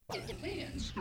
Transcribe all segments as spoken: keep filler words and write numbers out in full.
It depends.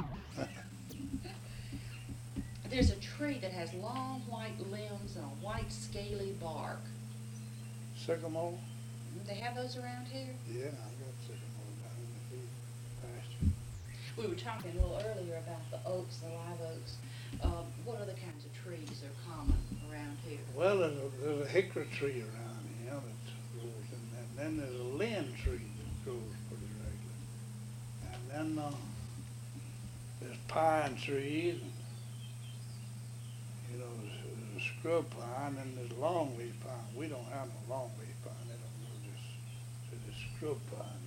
There's a tree that has long white limbs and a white scaly bark. Sycamore? They have those around here? Yeah, I got sycamore down in the field pasture. We were talking a little earlier about the oaks, the live oaks. Um, what other kinds of trees are common around here? Well, there's a, there's a hickory tree around here that grows in that. Then there's a linn tree that grows pretty regular. And then uh, there's pine trees, and, you know, there's, there's a scrub pine, and there's longleaf pine. We don't have no longleaf pine. They don't grow this, so there's scrub pine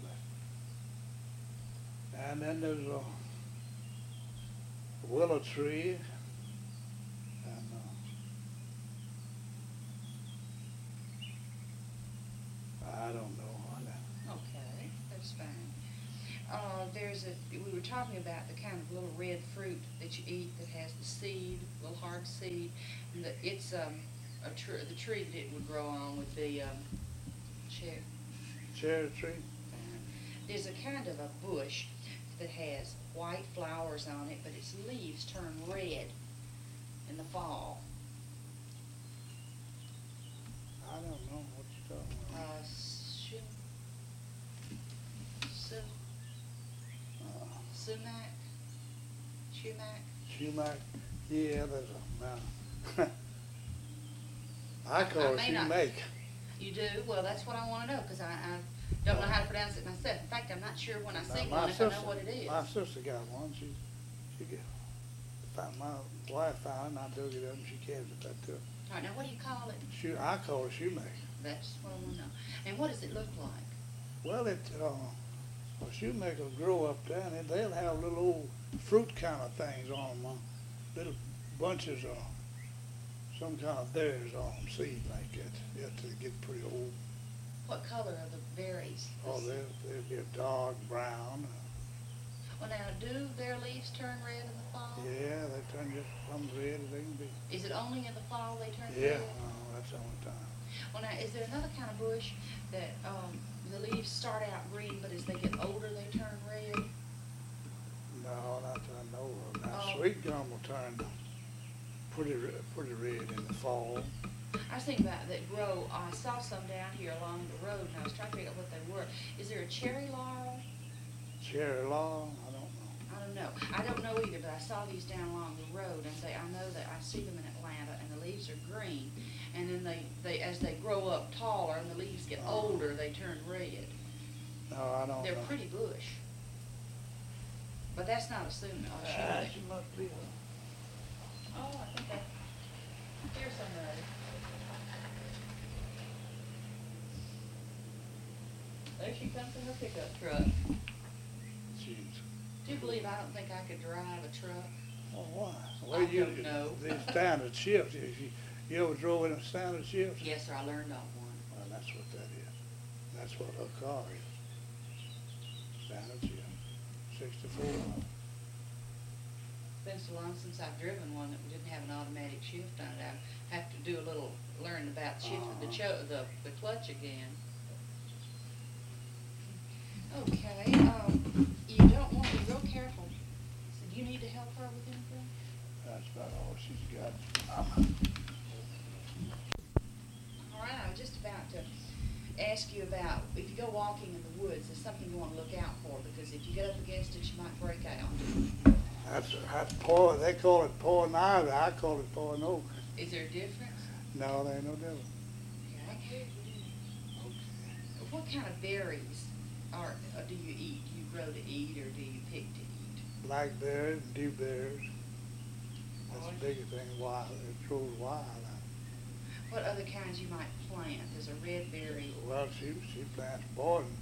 left. And then there's a willow tree, and uh, I don't know. Okay, that's fine. Uh, there's a, we were talking about the kind of little red fruit that you eat that has the seed, little hard seed, and the, it's um, a tr- the tree that it would grow on would be um, cherry. Cherry tree? There's a kind of a bush that has white flowers on it, but its leaves turn red in the fall. I don't know what you're talking Uh, about. su- su- Uh, sumac, sumac. Sumac? Yeah, there's a mountain. I call I it may not- sumac. You do? Well, that's what I want to know, because I, I don't know how to pronounce it myself. In fact, I'm not sure when I Now, see my one if I know sister- what it is. My sister got one. She, she get, found, my wife found it, and I dug it up, and she carried it back to her. All right, now what do you call it? Shoe, I call it sumac. That's what I want to know. And what does it look like? Well, it, uh, well, sumac will grow up there, and they'll have little old fruit kind of things on them, uh, little bunches of some kind of berries on them, seeds like that. They have to get pretty old. What color are the berries? Oh, they'll, they'll be a dark brown. Well, now, do their leaves turn red in the fall? Yeah, they turn just plumb red as they can be. Is it only in the fall they turn Yeah, red? uh, that's the only time. Well, now, is there another kind of bush that um, the leaves start out green, but as they get older, they turn red? No, not that I know of. Now, Oh. sweet gum will turn pretty, re- pretty red in the fall. I was thinking about that grow, I saw some down here along the road, and I was trying to figure out what they were. Is there a cherry laurel? Cherry law, I don't know. I don't know. I don't know either, but I saw these down along the road, and they, I know that I see them in Atlanta, and the leaves are green. And then they, they, as they grow up taller and the leaves get older, they turn red. No, I don't know. They're pretty bush. But that's not a sumac. Uh, Ah, sumac. she must be a- Oh, I think I hear somebody. There she comes in her pickup truck. Jeez. Do you believe I don't think I could drive a truck? Oh, why? Well, I you, don't know. The standard shift, if you, you ever drove in a standard shift? Yes, sir, I learned on one. Well, that's what that is. That's what her car is. Standard shift, sixty-four. It's been so long since I've driven one that didn't have an automatic shift on it. I have to do a little, learn about shifting the cho, the, the clutch again. Okay, um, you don't want to be real careful. So do you need to help her with anything? That's about all she's got. All right, I was just about to ask you about, if you go walking in the woods, there's something you want to look out for, because if you get up against it, you might break out. That's, that's poison, they call it poison ivy, I call it poison oak. Is there a difference? No, there ain't no difference. Okay. Okay. What kind of berries are, uh, do you eat? Do you grow to eat, or do you pick to eat? Blackberries, dewberries. That's the biggest thing, wild, it grows wild. What other kinds you might plant? There's a red berry. Well, she, she plants poison,